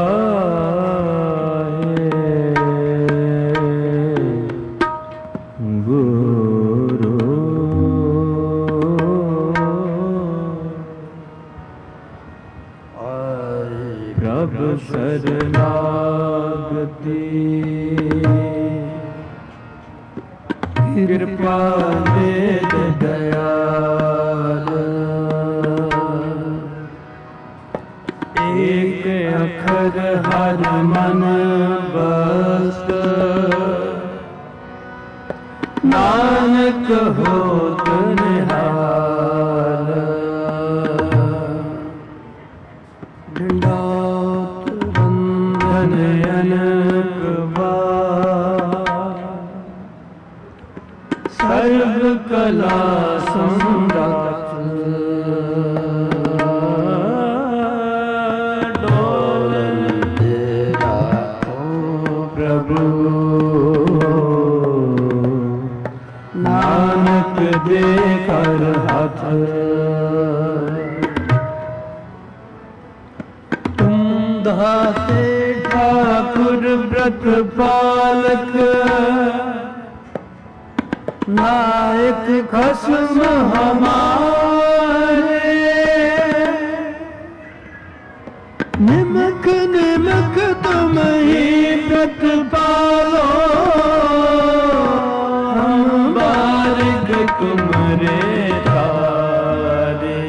शरणागति कृपा वेद दयाल एक अखर हर मन बस नानक होत निहाल सर्व कला समरथ डोलते राखो प्रभु नानक दे कर हाथ तुम दाते ठाकुर व्रत पालक नायक खसम हमारे निमक निमक तुम ही व्रत पालो हम बारिक तुमरे तारे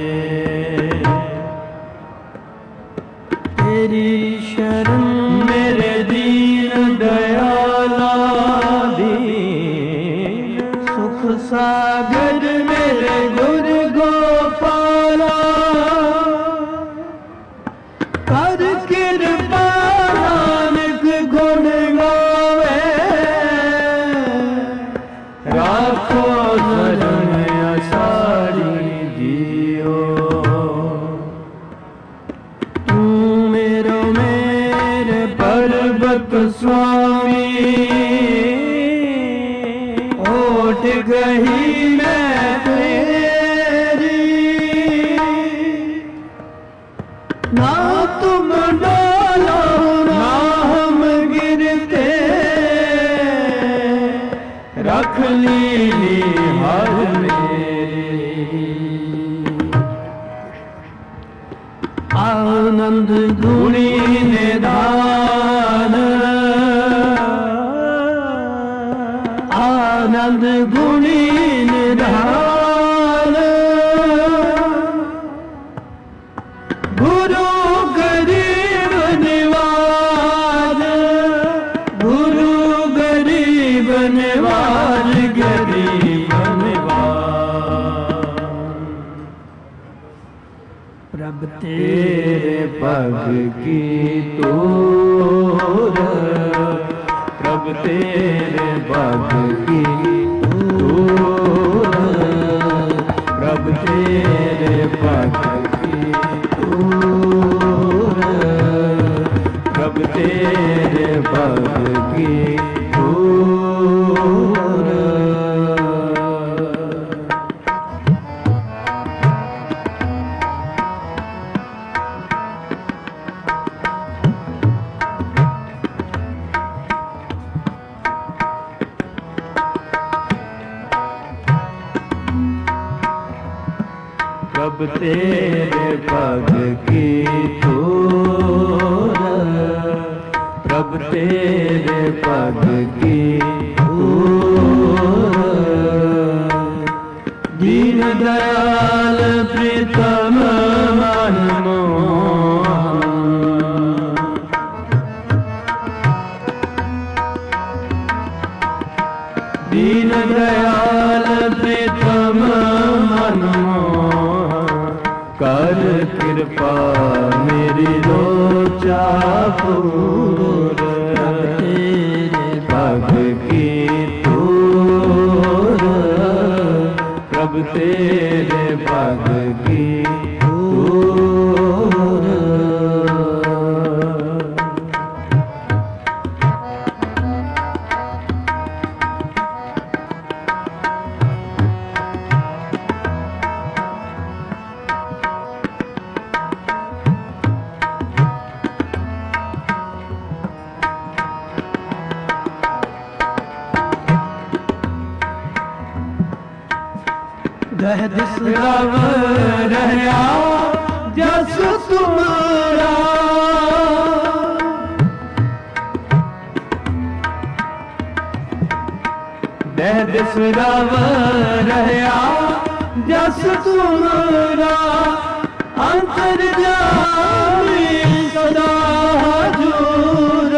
तेरी शरण मेरे दीन दयाला सागर मेरे गुरु गोपाला कर कृपा नानक गुण गावे राखो शरण असारी जियो तू मेरे पर्वत स्वामी उठ गई मैं तेरी ना तुम डालो ना हम गिरते रख ली हर मेरी आनंद गुणी निधान आनंद गुणी निधान गुरु गरीब निवाज गुरु गरीब निवाज गरीब निवाज प्रभ तेरे पग की तोर प्रभ तेरे पग की तोर प्रभ तेरे पग की तोर प्रभ तेरे पग की तोर प्रभ तेरे पग की तोर प्रभ तेरे पग की तोर दीन दयाल प्रीतम मन मोहन दीन दयाल प्रीतम मन कर कृपा मेरी लोचा पूर तेरे पग की तोर प्रभ तेरे पग की तोर दह दिस रव रहया जस तुमरा दह दिस रव रहया जस तुमरा अंतर जामी सदा हजूर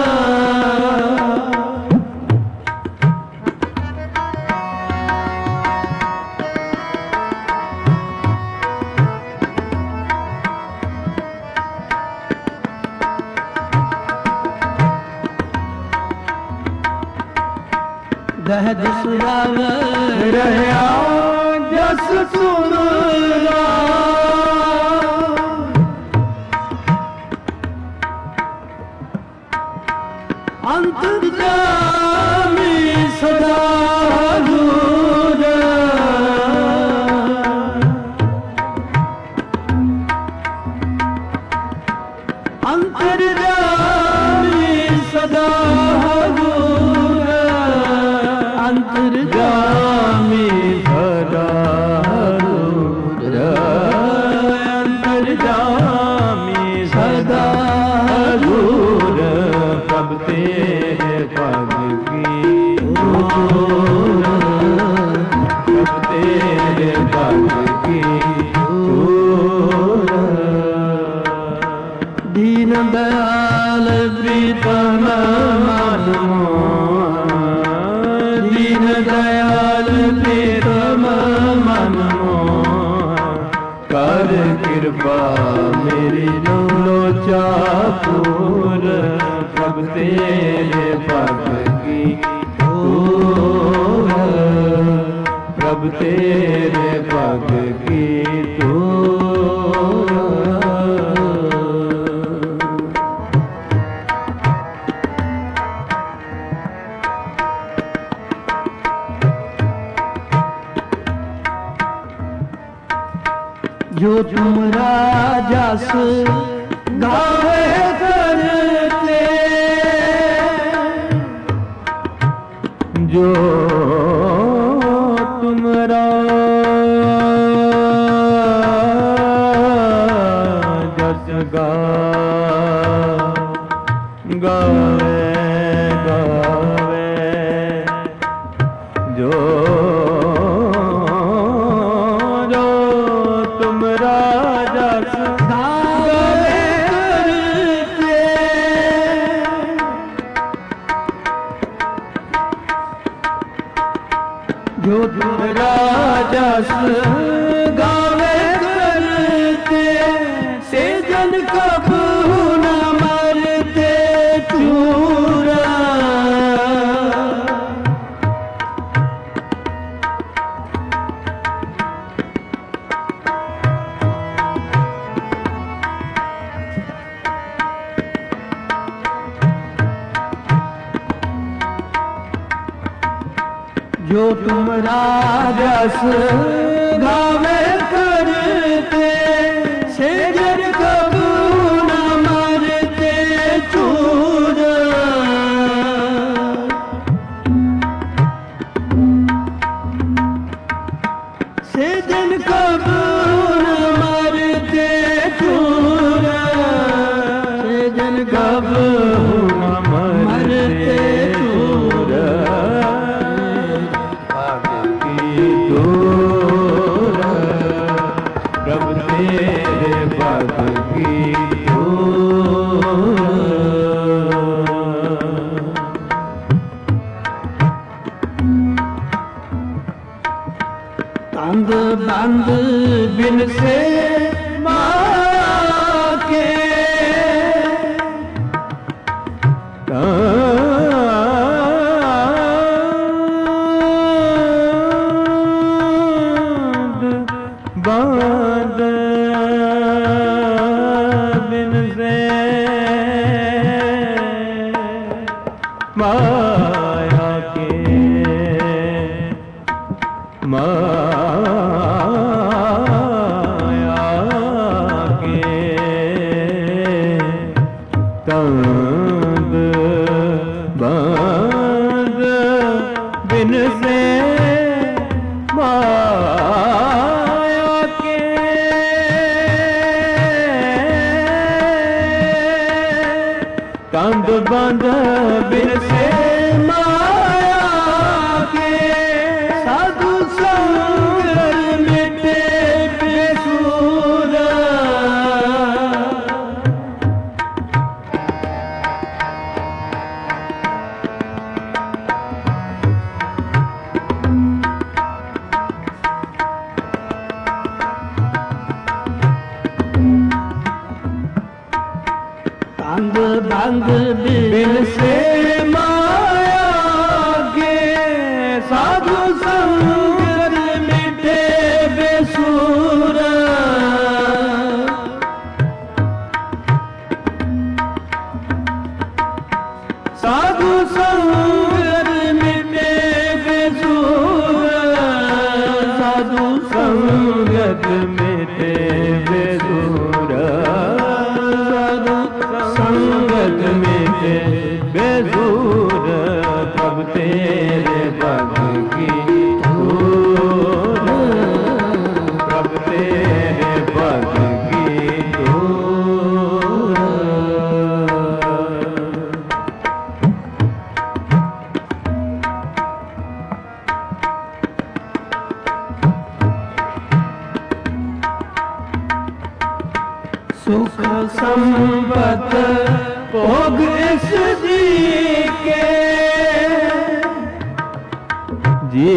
दह दिस रव रहया जस तुमरा अंतर्यामी सदा हजूर अंतर्यामी सदा हजूर अंतर्यामी सदा हजूर अंतर्यामी सदा हजूर प्रभ तेरे पग की धूल प्रभ तेरे पग की धूल दीन दयाल प्रीतम मन मोह दीन दयाल प्रीतम मन मोह कर कृपा मेरी लोचा पूर प्रभ तेरे पग की धूल प्रभ तेरे पग की धूल जो तुम राजस गावे करते जो तुम राजस गावे जो जो तुम राजस गावे करते से जन कबू न मरते चूरा जो तुम राजस गावे करते से जन कबू न मरते चूर से जन कबू न मरते चूर से जन कबू न मरते चूर प्रभ तेरे पग की धूल तंद बंद बिन से माँ के बांध बिन से माया के तंग बांध बिन से माया कंद बंद बिन से माया के साधु संग मिटे बेसूरा कंद बंद बिन से माया के साधु संग मिटे बेसूरा साधु संग मिटे बेसूरा साधु संगत मिटे बेसूरा संगत मिटे बेसूर तब तेरे पग की धूल तब तेरे पग की धूल सुख संपत भोग इस जी के जी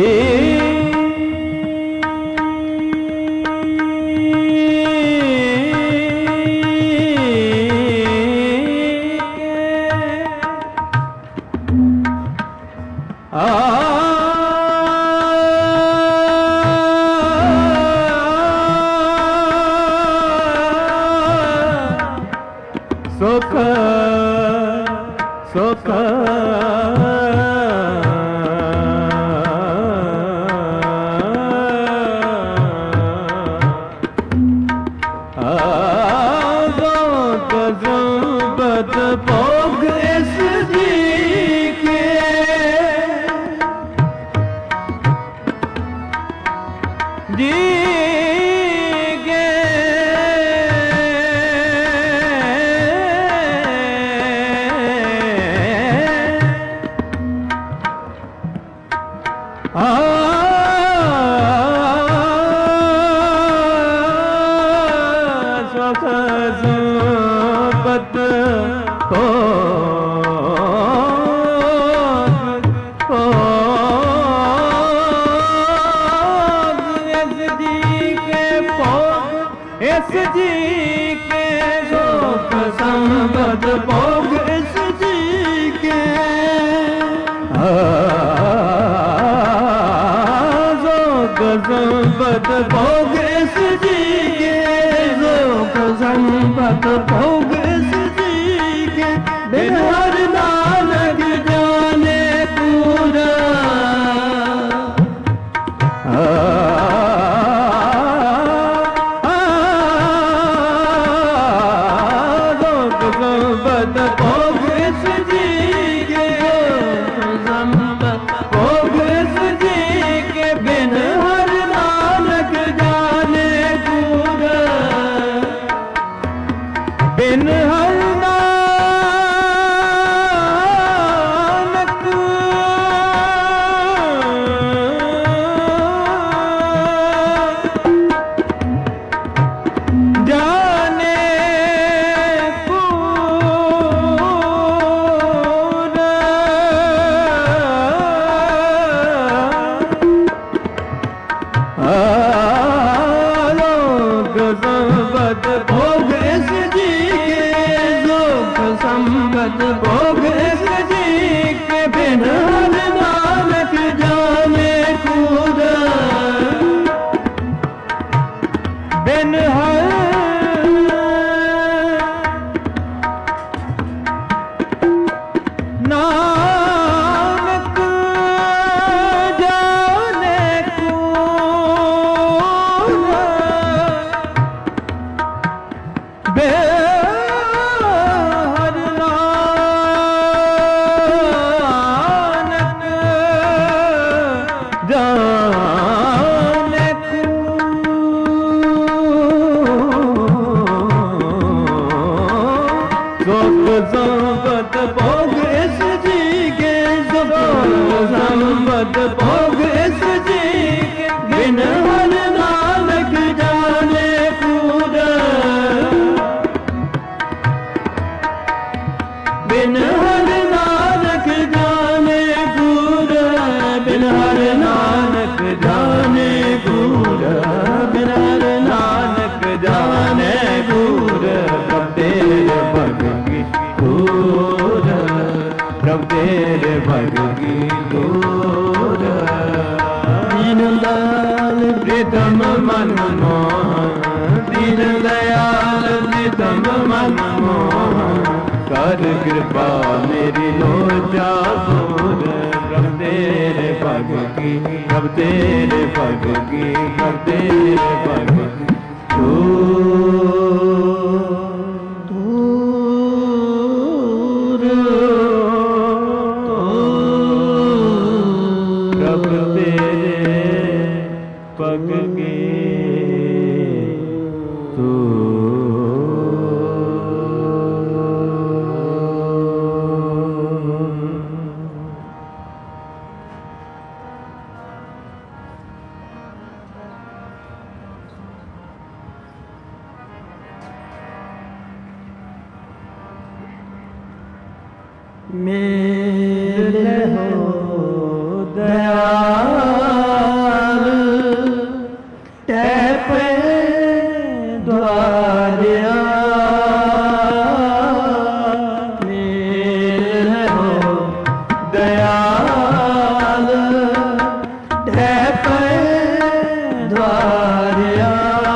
सुख सुख संपत भोग इस जी के जी सुख संपत इस जी के सुख संपत भोग इस जी के सुख संपत भोग इस जी के सुख संपत भोग इस जी के बिन हर नानक जाने पूरा संपत भोग इस जी के संपत भोग इस जी के बिन हर नानक जाने पूरा बिन हर नानक जाने संपत भोग इस जी के सुख संपत भोग इस जी के बिन हर नानक जाने खुदा बिन हर नानक जाने हर नानक संपत भोग इस जी के, सुख संपत भोग इस जी के, बिन हर नानक जाने पूरा, बिन हर नानक जाने पूरा, बिन हर नानक जाने पूरा, बिन हर नानक जाने पूरा, प्रभ तेरे भग की दूर, प्रभ तेरे भग की दूर। दीन दयाल प्रीतम मन मोहन, दीन दयाल प्रीतम मन मोहन, कर कृपा मेरी लोचा दूर, प्रभ तेरे भग की, प्रभ तेरे भग की, प्रभ तेरे भग की दूर, प्रभ तेरे भग की मेरे हो दयाल टैपे द्वारिया, मेरे हो दयाल टैपे द्वारिया,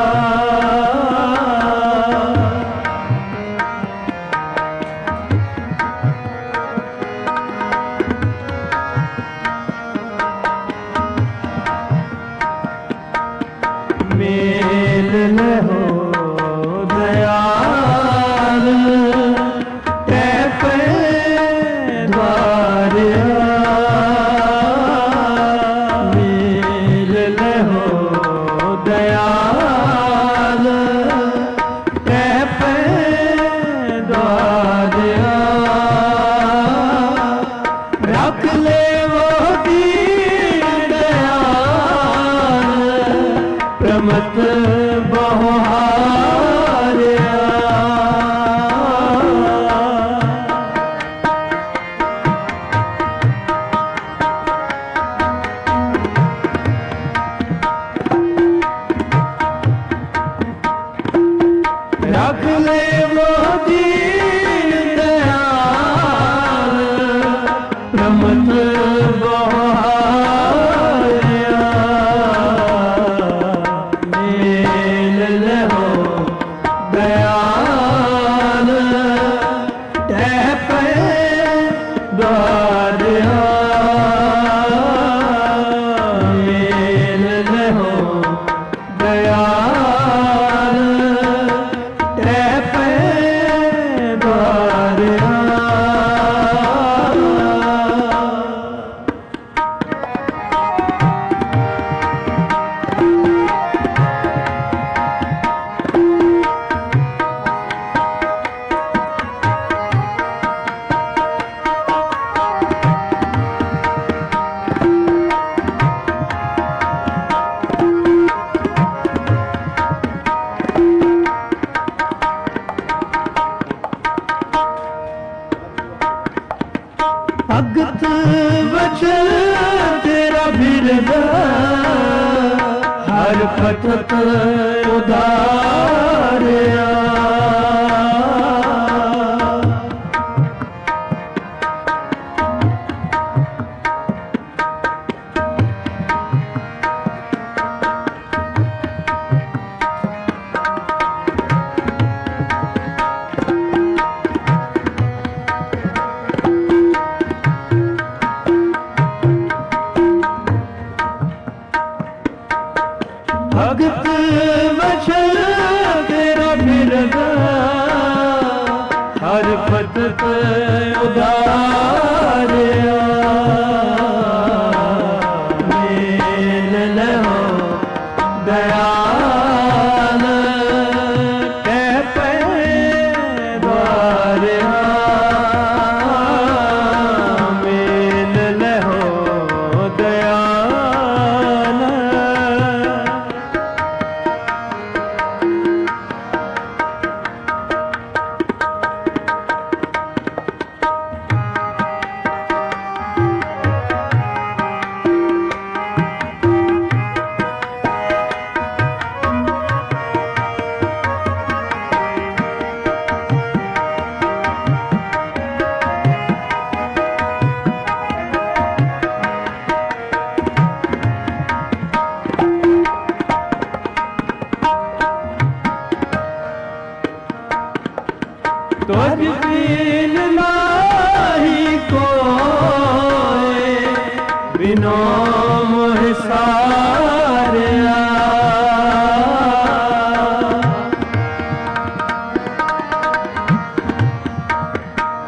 मेल हो दयाल टैपे द्वारिया, मेल हो दयाल टैपे द्वारिया, रख ले वो दीन दयाल प्रमत बहुहारिया, रख ले वो दीन दयाल प्रमत बहुहारिया, मेल हो दयाल टैपे द्वारिया, मेल हो दयाल टैपे द्वारिया, भगत वचन तेरा बिरदा, हर पथत उधारिया, भगत वचन तेरा बिरदा,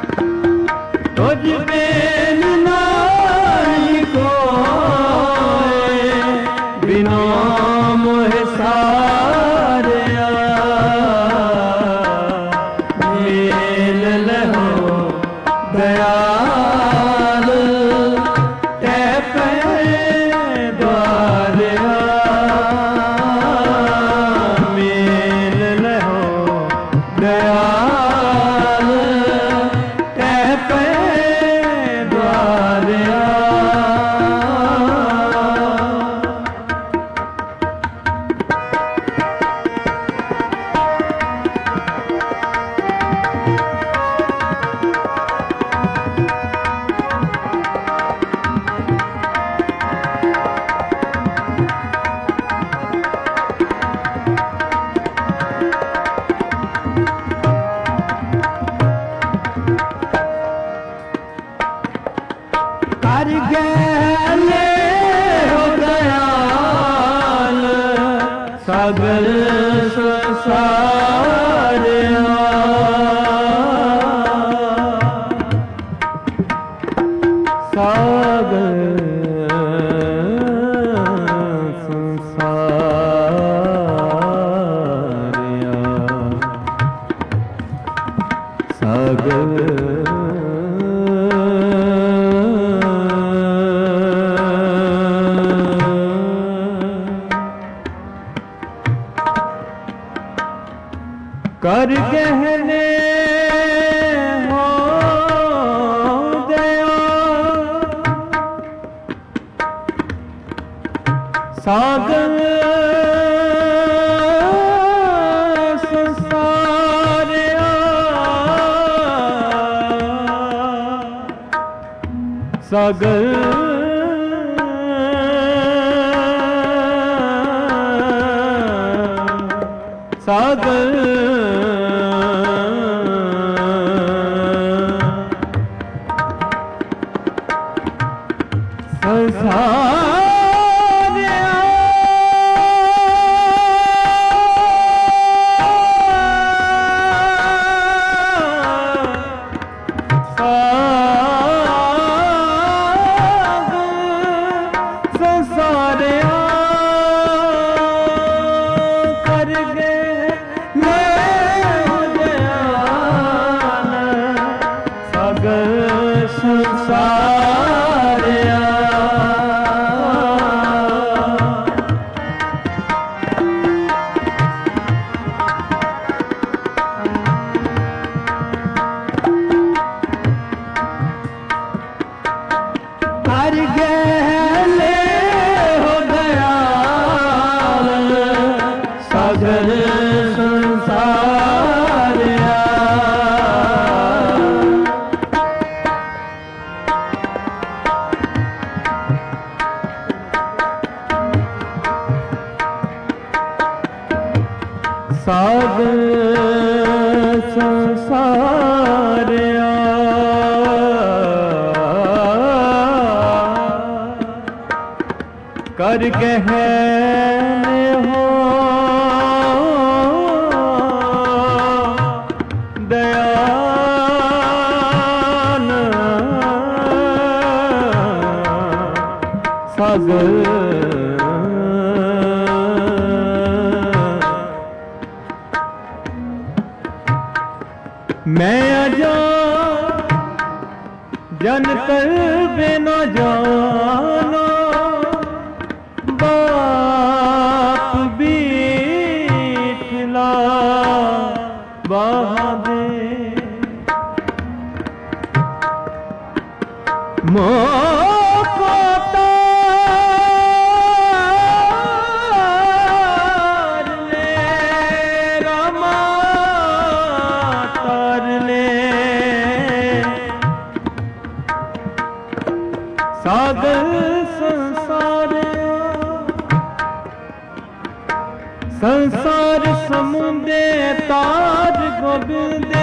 तुझ बिन नहीं कोई, बिना मोह सारिया मेल लहो दयाल तै पे द्वारिया मेल लहो दयाल तै पे द्वारिया। कर गए हो दयाल सागर संसार, सागर संसार, सागर कर गहने हो दया सागर संसार, सागर सागर कर गहले हो दयाल सागर संसार, सागर संसार, कर गहने हो दयाल सागर, मैं अजा जन कर बिना जाना बाप बीठला बहादे मोको तार ले रामा तार ले सागर संसार, संसार समुंदे तार गोबिंदे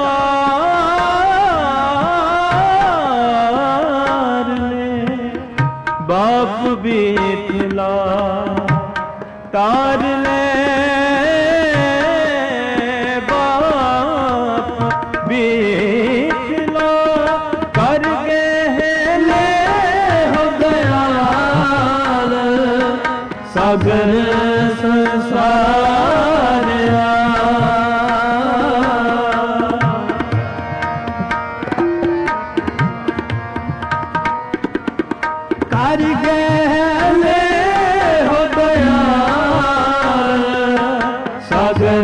तार ले बाप बीठला तार ले बाप बीठला सागर संसारिया कर गए हो दयाल सागर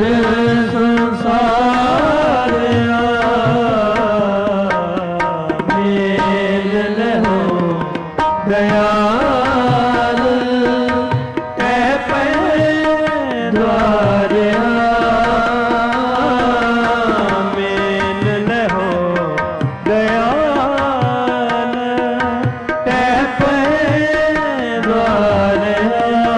संसारिया मेल लो दयाल तै पे द्वारिया मेल लो दयाल तै पे द्वारिया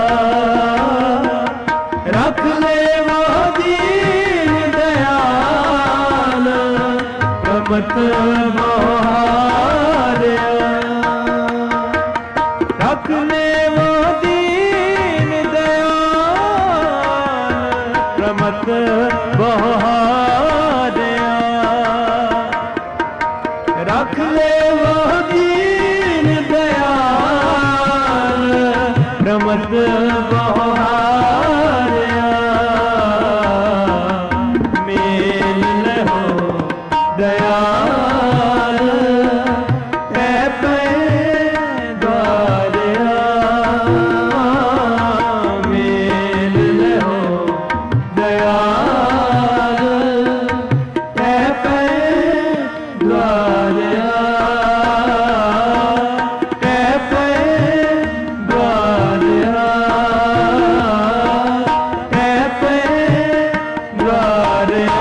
रख ले वो दीन दयाल रमत बहारिया रख ले वो दीन दयाल रमत बहारिया रख ले वो दीन दयाल रमत बहारिया मेल लो दयाल तै पे द्वारिया मेल लो दयाल तै पे द्वारिया तै पे द्वारिया तै पे द्वारिया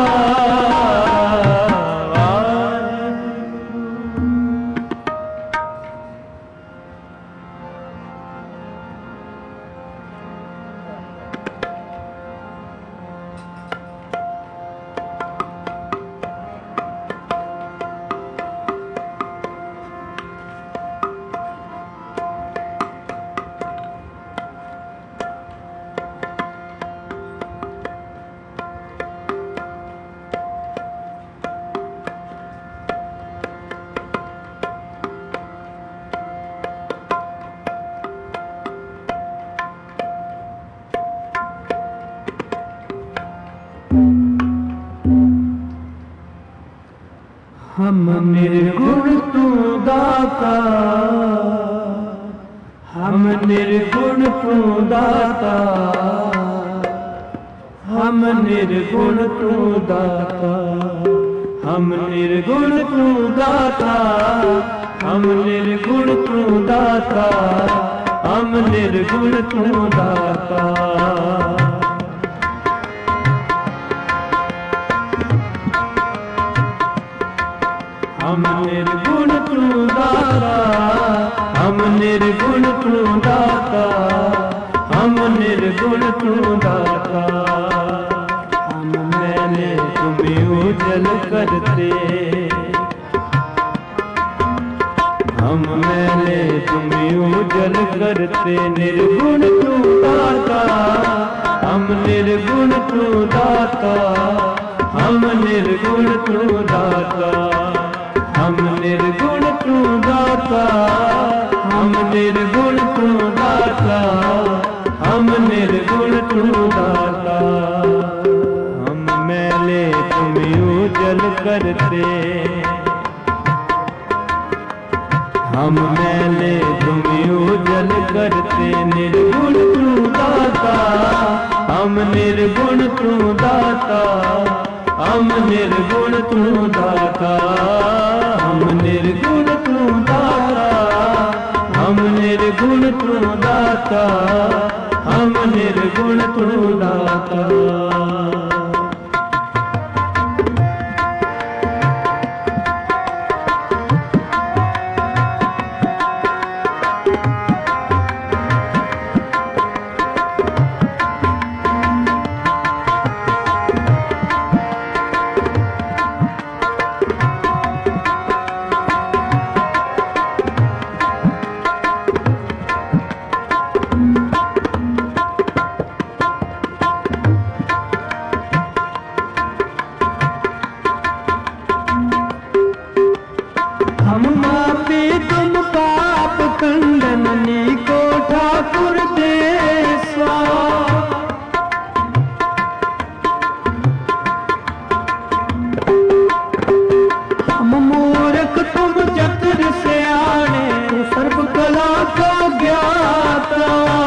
हम निर्गुण तू दाता हम निर्गुण तू दाता हम निर्गुण तू दाता हम निर्गुण तू दाता हम निर्गुण तू दाता हम निर्गुण तू दाता हम निर्गुण तू दाता हम निर्गुण तू दाता हम निर्गुण तू दाता हम मैंने तुम्हें उजल करते हम मैंने तुम्हें उजल करते निर्गुण तू दाता हम निर्गुण तू दाता हम निर्गुण तू दाता हम निर्गुण तू दाता हम निर्गुण तू दाता हम निर्गुण तू दाता हम मैले तुम्हें उजल करते हम मैले तुम्हें उजल करते निर्गुण तू दाता हम निर्गुण तू दाता हम निर्गुण तू दाता हम निर्गुण तू दाता हम निर्गुण तू दाता हम निर्गुण तू दाता मूर्ख तुम चतुर सियाणे, सर्व कला का ज्ञाता।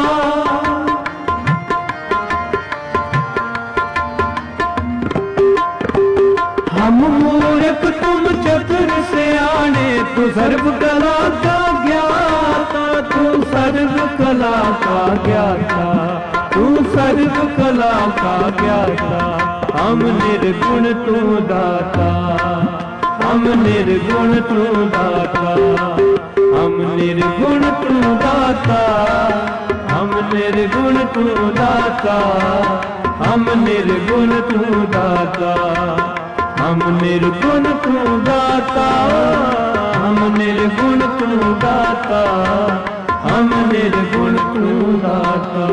हम मूर्ख तुम चतुर सियाणे, तू सर्व कला का ज्ञाता, तू सर्व कला का ज्ञाता, तू सर्व कला का ज्ञाता। हम निर्गुण तू दाता, हम निर्गुण तू दाता, हम निर्गुण तू दाता, हम निर्गुण तू दाता, हम निर्गुण तू दाता, हम निर्गुण तू दाता, हम निर्गुण तू दाता, हम निर्गुण तू दाता।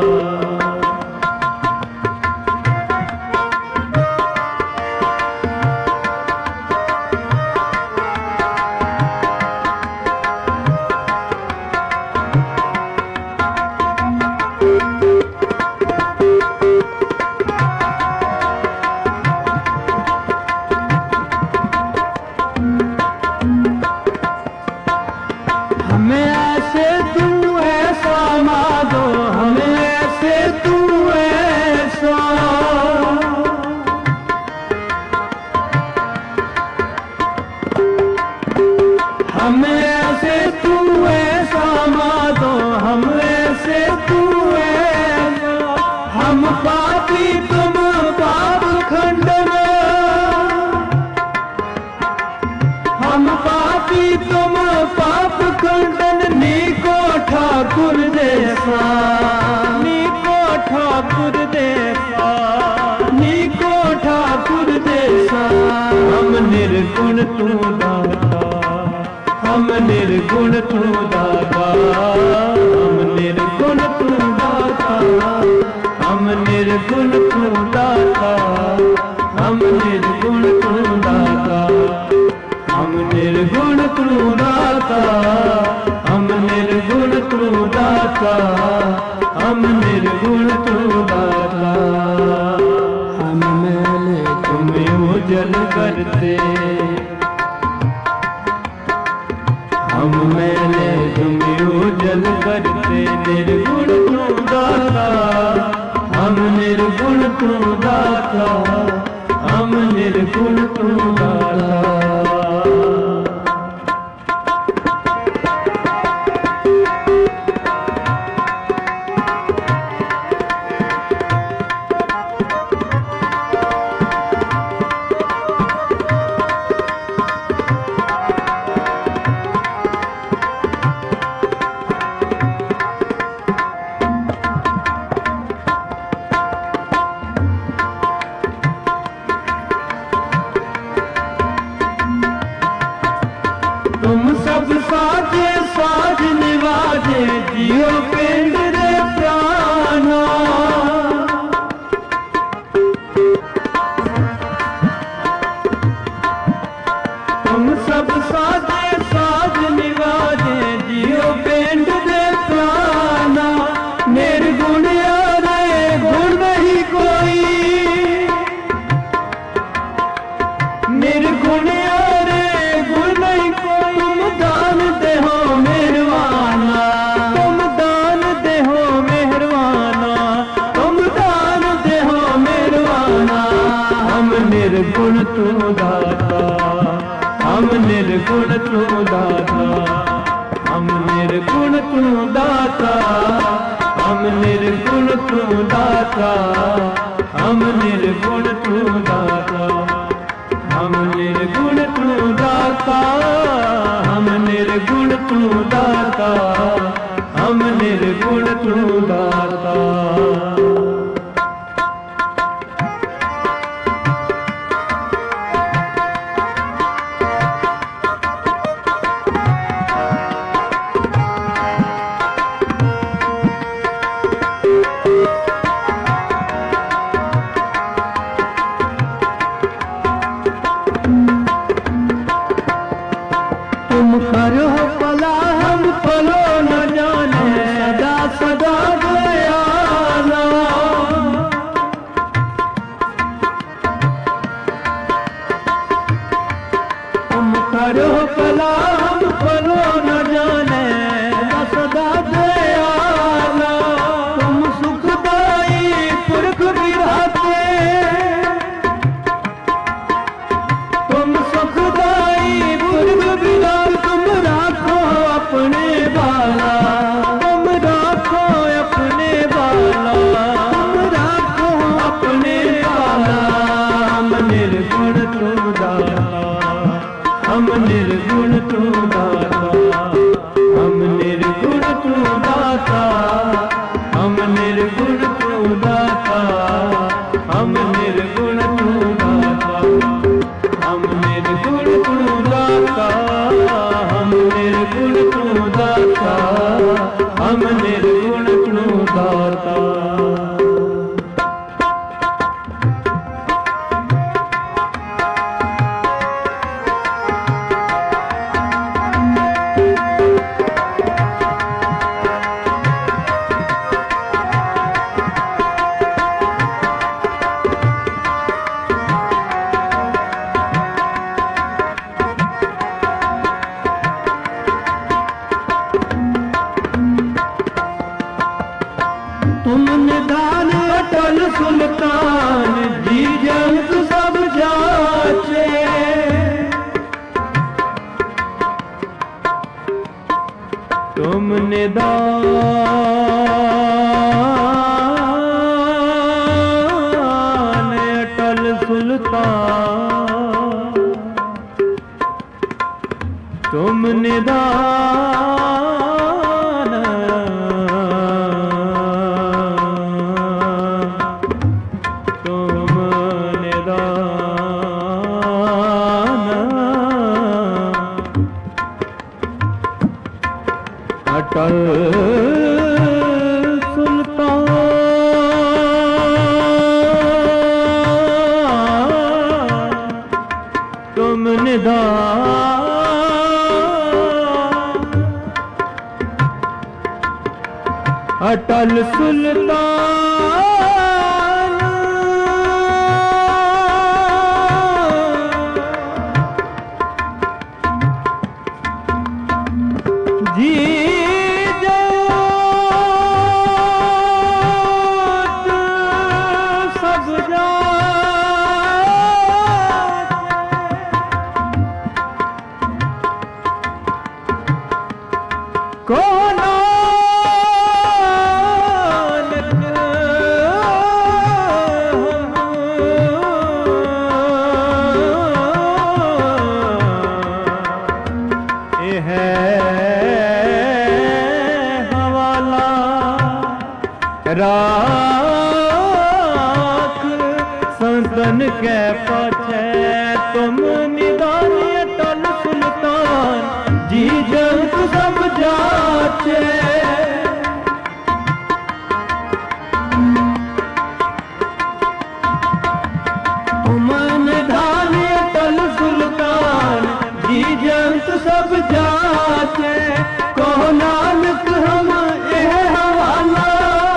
हम ऐसे तू ऐसा माधो, हम ऐसे तू ऐसा, हम पापी तुम पाप खंडन, हम पापी तुम पाप खंडन, नीको ठाकुर जैसा, नीको ठाकुर जैसा, नीको ठाकुर जैसा। हम निर्गुण तू दाता, हम निर्गुण तू दाता, हम निर्गुण तू दाता, हम निर्गुण तू दाता, हम निर्गुण तू दाता, हम निर्गुण तू दाता, हम निर्गुण तू दाता, हम निर्गुण तू दाता। हम मैले तुम्हें उजल करते, हम मैले तुम्हें उजल करते, निर्गुण तू दाता, हम निर्गुण तू दाता, हम निर्गुण तू दाता। तुम सब साजे साज निवाजे, जियो पिंड रे प्राणा। तुम सब साजे साज निवाजे, जियो पिंड रे प्राणा। निर्गुण रे गुण नहीं कोई, निर्गुण रे गुण नहीं कोई। तुम दान दे हो मेहरबाना, तुम दान दे हो मेहरबाना, तुम दान दे हो मेहरबाना। हम निर्गुण तू दाता, हम निर्गुण तू दाता, हम निर्गुण तू दाता, हम निर्गुण तू दाता, हम निर्गुण तू दाता, हम निर्गुण तू दाता, हम निर्गुण तू दाता, हम निर्गुण तू दाता। तुम करो भला हम भलो न जाने, सदा सदा दयाला। तुम करो भला हम भलो न जाने सदा दयाला तुम सुखदाई पुरख विराते तुम सुखदाई पुरख विराट तुम राखो अपने बाला तुम राखो अपने बाला तुम राखो अपने बाला हम निर्गुण तुम दाता हम निर्गुण तू दाता हम निर्गुण तू दाता हम निर्गुण तू दाता हम निर्गुण तू दाता हम निर्गुण तू दाता हम निर्गुण तू दाता हम निर्गुण तू दाता। तुम निधान अटल सुल्तान जी जंत सब जाचे तुम निधान अटल सुल्तान तुम निधान अटल सुल्तान तुम निधान अटल सुल्तान जी राख संतन के पाछे तुम निदान अटल सुल्तान जी जंत सब जाचे तुम निदान अटल सुल्तान जी जंत सब जाचे को नानक हम ए हवाला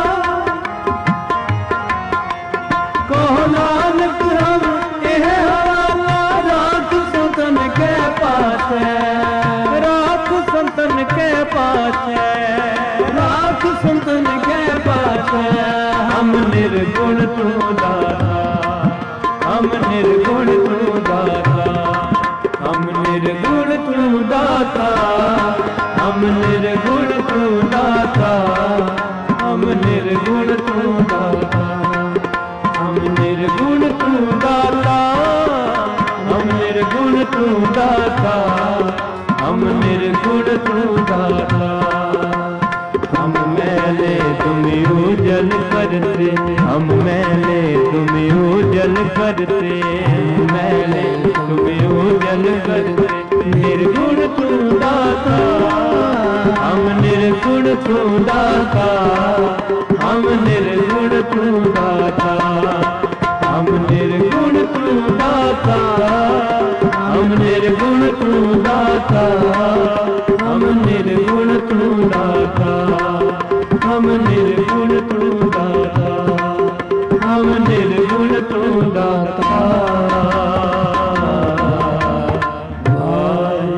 नानक हम यह हवाला राख संतन के पास है राख संतन के पास है राख संतन के पास है हम निर्गुण तू दाता हम निर्गुण तू दाता हम निर्गुण तू दाता हम निर्गुण तू दाता हम निर्गुण तू दाता हम निर्गुण तू दाता हम निर्गुण तू दाता हम निर्गुण तू दाता हम मैले तुम उजल करते हम मैले तुम उजल करते मैले तुम उजल करते निर्गुण तू दाता हम निर्गुण तू दाता हम निर्गुण तू दाता हम निर्गुण तू दाता हम निर्गुण तू दाता हम निर्गुण तू दाता हम निर्गुण तू दाता हम निर्गुण तू दाता।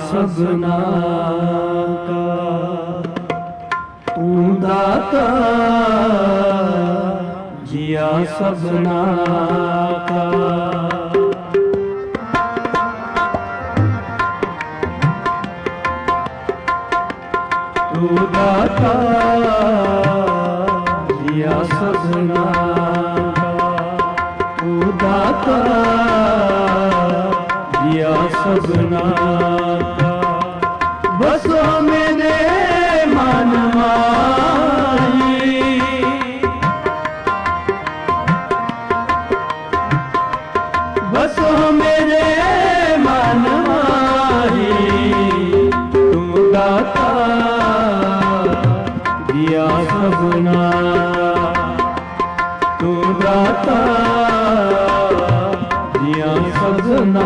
सबना का तू दाता जिया सबना का तू दाता जिया सबना का तू दाता जिया सबना का बसो मेरे मन माही बसो मेरे मन माही तुम दाता जिया सबना तू दाता जिया सबना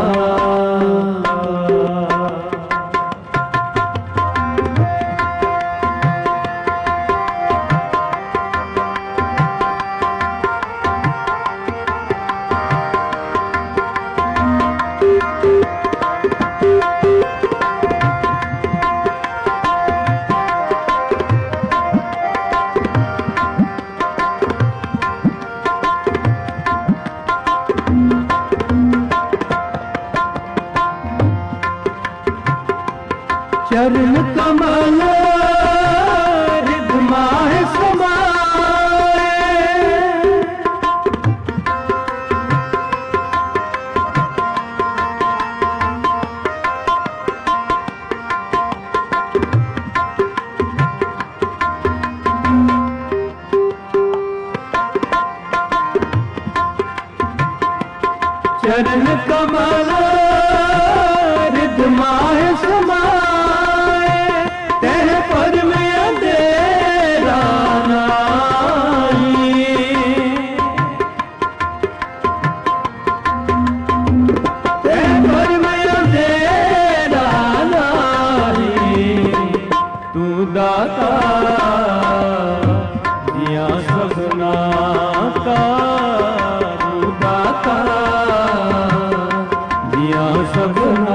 चरण कमल हृदय माहि समाए चरण कमल हृदय माहि समाए दाता जिया सबना का तू दाता जिया सबना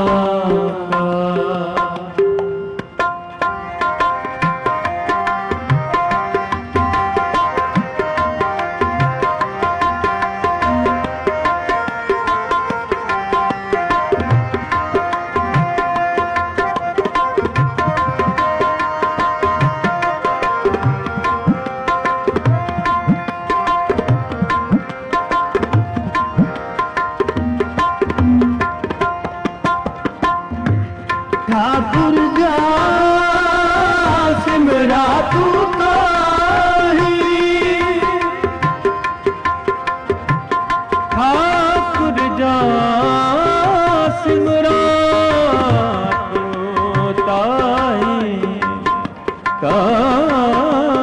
ठाकुर जा सिमरा तू ताही ठाकुर जा सिमरा तू ताही ताही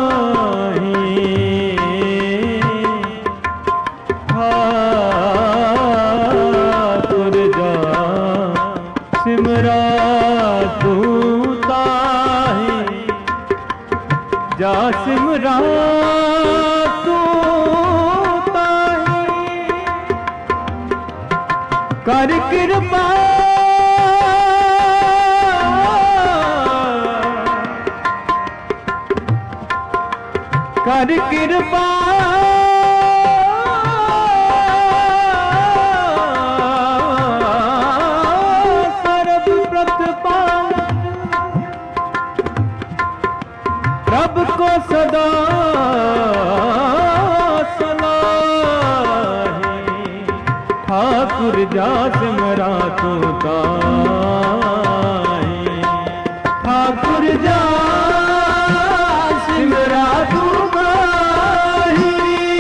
ठाकुर जा सिमरा तू ताही जा सिमरा तू ताही कर कृपा कर कृपा रब को सदा सलाही ठाकुर जा सिमरा तू ताही ठाकुर जा सिमरा तू ताही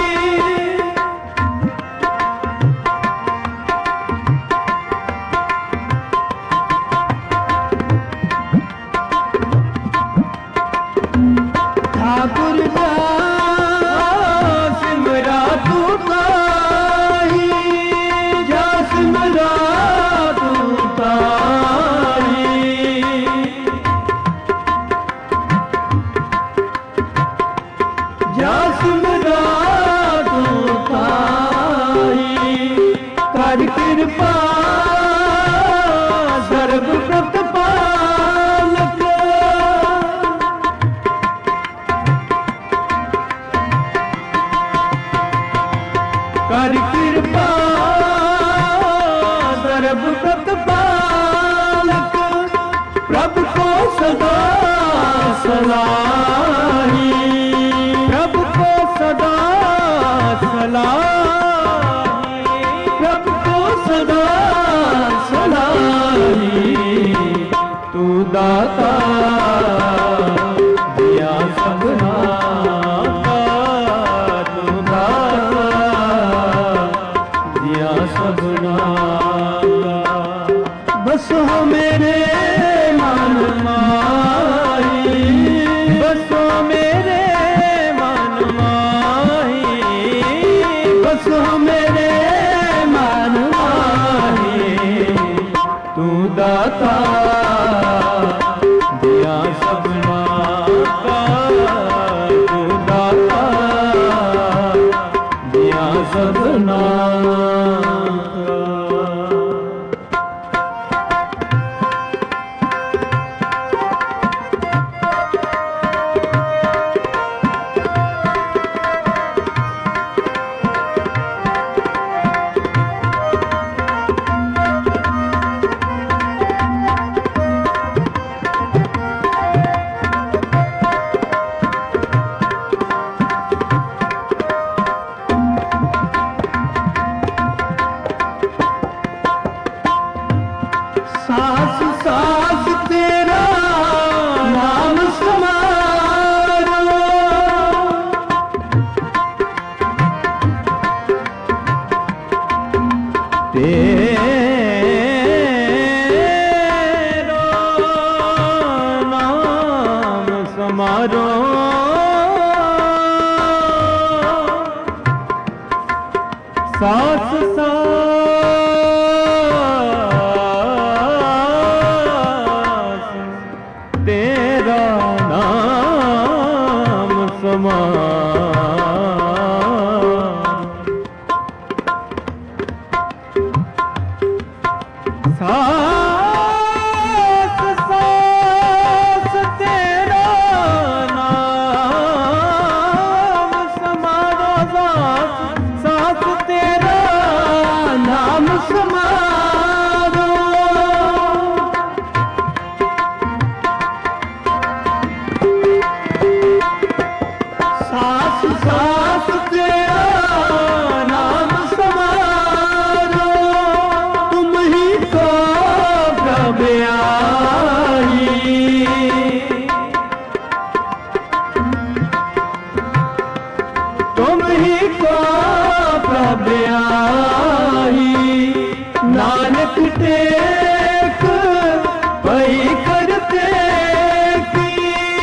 ठाकुर जा सिमरा तू ताही जा सिमरा तू ताही जा सिमरा तू ताही कर कृपा सर्व प्रत सदा सलाही, प्रभु को सदा सलाही, प्रभु को सदा सलाही। तू दाता दिया सबना का, तू दाता दिया सबना का। बस हो मेरे मन माही, बस हो मेरे मन माही, बस हो मेरे मन माही। तू दाता दिया सबना का, तू दाता दिया सबना का। सांस सांस तेरा नाम समारो, तेरा नाम समारो। सांस सांस तेरा नाम सांस सांस तेरा नाम समारो, सांस सांस तेरा नाम समारो। सांस सांस तेरा नाम समारो। तुम ही को प्रभु आई, तुम ही को प्रभु आई। नानक टेक पई करते की,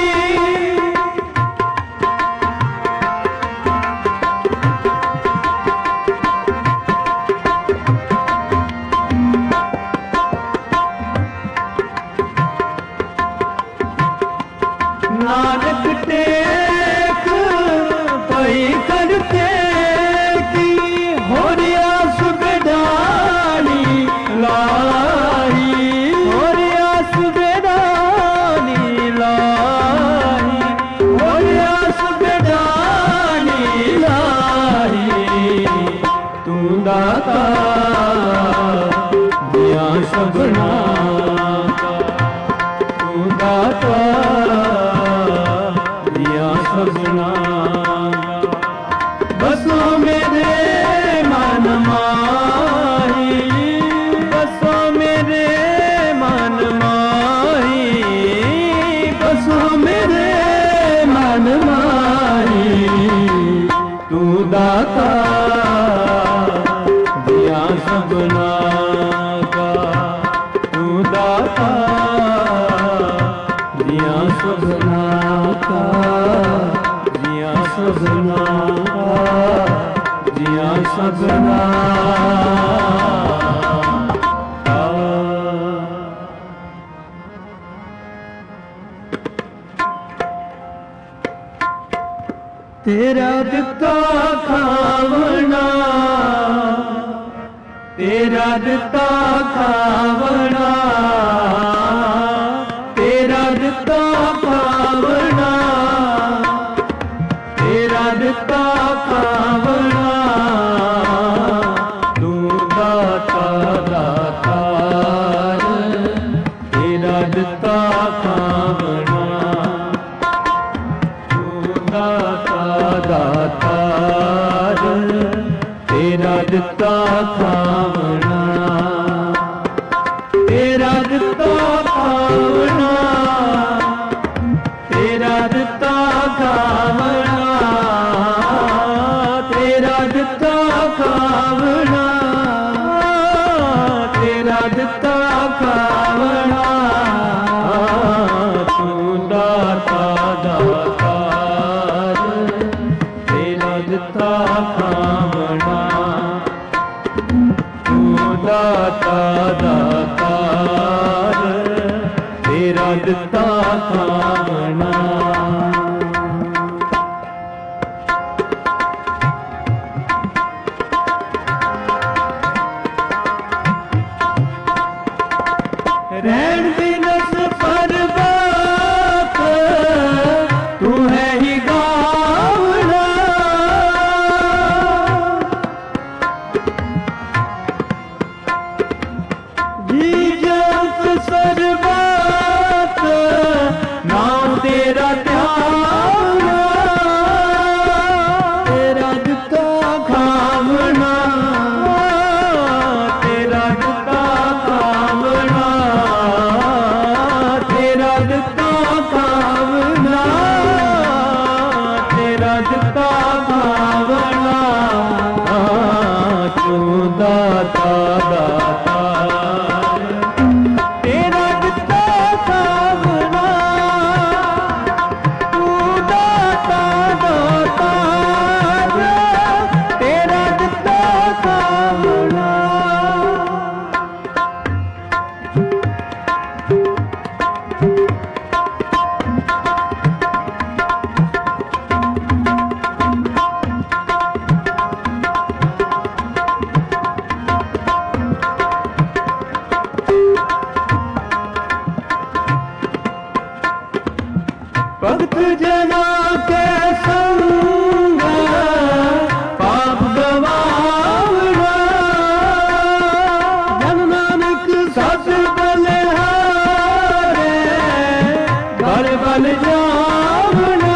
नानक टेक पई करते की। होरिया सुबेदानी लाई, होरिया सुबेदानी लाई, होरिया सुबेदानी लाई। तू दाता दिया सबना का, तू दाता दिया सबना का। बसो मेरे मन माही, बसो मेरे मन माही, बसो मेरे मन माही। तू दाता दिया सबना का, तू दाता दिया सबना का, दिया सबना का, दिया सबना का। तेरा दिता खावना, तेरा दिता खावना, तेरा दिता खावना, तेरा दिता खावना। तू दाता दातार, तेरा दिता खावना। ਖਾਵਣਾ, ਤੇਰਾ ਦਿੱਤਾ ਖਾਵਣਾ, ਤੇਰਾ ਦਿੱਤਾ ਖਾਵਣਾ, ਤੇਰਾ ਦਿੱਤਾ ਖਾਵਣਾ, ਤੇਰਾ ਦਿੱਤਾ ਖਾਵਣਾ, ਤੂੰ ਦਾਤਾ ਦਾਤਾਰ, ਤੇਰਾ ਦਿੱਤਾ ਖਾਵਣਾ, ਤੂੰ ਦਾਤਾ ਦਾਤਾਰ, ਤੇਰਾ ਦਿੱਤਾ ਖਾਵਣਾ। ਰਹਿਣ ਬਿਨਸ ਪਰਬਾਤ ਤੂੰ ਹੈ ਹੀ ਗਾਵਣਾ, ਜੀ ਜੰਤ ਸਰਬਾਤ ਨਾਮ ਤੇਰਾ ਧਿਆਵਣਾ, ਤੇਰਾ ਦਿੱਤਾ ਖਾਵਣਾ, ਤੇਰਾ ਦਿੱਤਾ ਖਾਵਣਾ, ਤੇਰਾ ਦਿੱਤਾ ਖਾਵਣਾ, ਤੇਰਾ ਦਿੱਤਾ ਖਾਵਣਾ, ਤੂੰ ਦਾਤਾ ਦਾਤਾਰ, ਤੇਰਾ ਦਿੱਤਾ ਖਾਵਣਾ, ਤੂੰ ਦਾਤਾ ਦਾਤਾਰ, ਤੇਰਾ ਦਿੱਤਾ ਖਾਵਣਾ। भक्त जना के संग पाप गवावना, जन नानक सत बलिहारे बल बल जावना,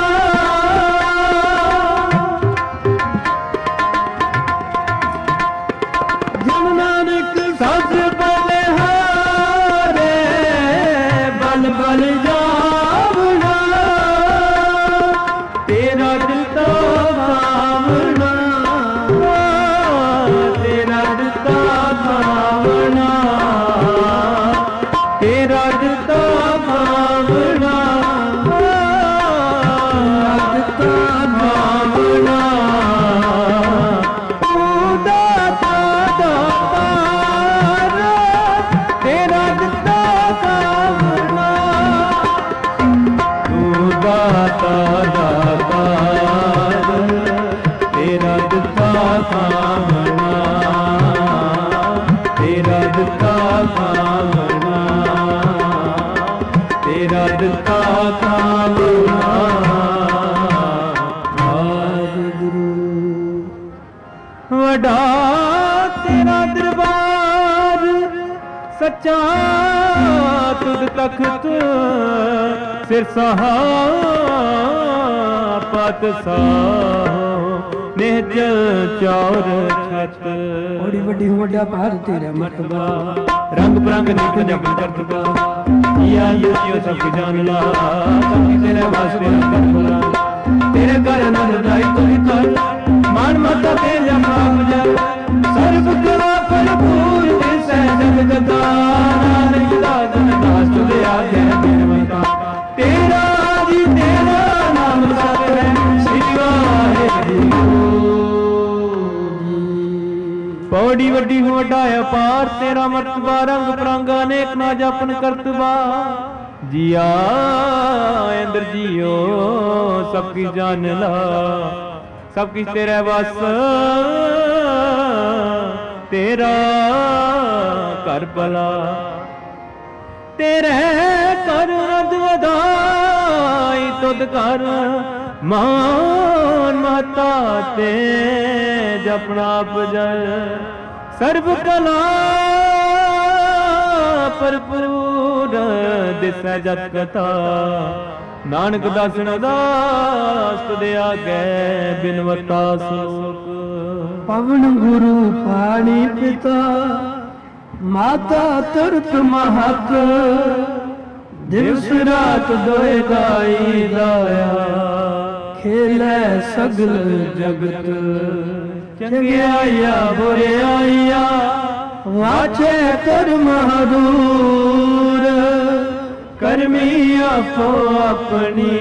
जन नानक सत बलिहारे बल बल जावना, ਤੇਰਾ ਦਿੱਤਾ ਖਾਵਣਾ, ਤੇਰਾ ਦਿੱਤਾ ਖਾਵਣਾ, ਤੇਰਾ ਦਿੱਤਾ ਖਾਵਣਾ, ਦਿੱਤਾ ਖਾਵਣਾ, ਤੂੰ ਦਾਤਾ ਦਾਤਾਰ, ਤੇਰਾ ਦਿੱਤਾ ਖਾਵਣਾ, ਤੂੰ ਦਾਤਾ ਦਾਤਾਰ, ਤੇਰਾ ਦਿੱਤਾ ਖਾਵਣਾ, ਤੇਰਾ ਦਿੱਤਾ ਖਾਵਣਾ, ਤੇਰਾ ਦਿੱਤਾ ਖਾਵਣਾ। ਵਾਹਿਗੁਰੂ ਵੱਡਾ ਤੇਰਾ ਦਰਬਾਰ ਸੱਚਾ ਤੁਧ ਤਖਤ ਸਿਰ ਸਹਾਪਤ ਸਾਹ ਨਿਹਚਲ ਚੌਰ ਛਤ, ਬੜੀ ਵੱਡੀ ਵੱਡਾ ਭਾਰ ਤੇਰਾ ਮਰਤਬਾ, ਰੰਗ ਬਰੰਗ ਨਿਤ ਜਪ ਕਰਤਬਾ, ਯਾ ਯੋ ਸਭ ਜਾਨ ਲਾ, ਸਭ ਤੇਰੇ ਵਾਸਤੇ ਰੰਗ ਬਲਾ, ਤੇਰੇ ਘਰ ਅਨੰਦ ਦਾਈ ਤੁਈ ਤਰ, ਮਨ ਮਤ ਤੇ ਜਮਾਮ ਜਲ, ਸਰਬ ਕਲਾ ਭਰਪੂਰ ਤਿਸੈ ਜਗਤ ਨਾਨਕ ਦਾਤਨ ਦਾਸ ਤੁਦੇ ਆਗੇ ਬਿਨਵਤਾ, ਤੇਰਾ ਜੀ ਤੇਰਾ ਨਾਮ ਸਤ ਹੈ ਸ੍ਰੀ ਵਾਹਿਗੁਰੂ। ਪੌੜੀ ਵੱਡੀ ਹੋ ਵੱਡਾ ਅਪਾਰ ਤੇਰਾ ਮਰਤਬਾ, ਰੰਗ ਬਰੰਗ ਅਨੇਕ ਨਾ ਜਪਨ ਕਰਤਬਾ, जिया इंद्र जियो सबकी जान ला, सब किछ तेरे बस, तेरा कर भला, तेरे कर अदवदाई तुद कर मान माता ते जपना भजन सर्व कला भरपूर दिसै जत कथा, नानक दासन दास तुदे आगे बिनवता श्लोक। ਪਵਨ ਗੁਰੂ ਪਾਣੀ ਪਿਤਾ ਮਾਤਾ ਤੁਰਤ ਮਹਤ ਦਿਵਸ ਰਾਤ ਦੋਇ ਦਾਈ ਦਾਇਆ ਖੇਲੇ ਸਗਲ ਜਗਤ ਚੰਗਿਆਈਆ ਬੁਰਿਆਈਆ ਵਾਚੇ ਧਰਮ ਹਦੂਰ ਕਰਮੀ ਆਪੋ ਆਪਣੀ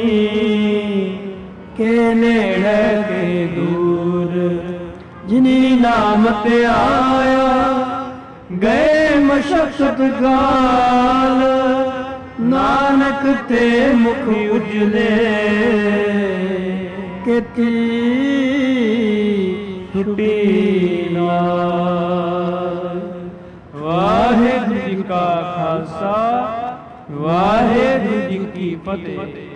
ਕੇ ਨੇੜੇ ਕੇ ਦੂਰ ਜਿਨੀ ਨਾਮ ਤੇ ਆਇਆ ਗਏ ਮਸ਼ਕਤ ਗਾਲ ਨਾਨਕ ਤੇ ਮੁਖ ਉਜਲੇ ਕੀਤੀ ਟੁੱਟੀ ਨਾਲ। ਵਾਹਿਗੁਰੂ ਜੀ ਕਾ ਖਾਲਸਾ ਵਾਹਿਗੁਰੂ ਜੀ ਕੀ ਫਤਿਹ।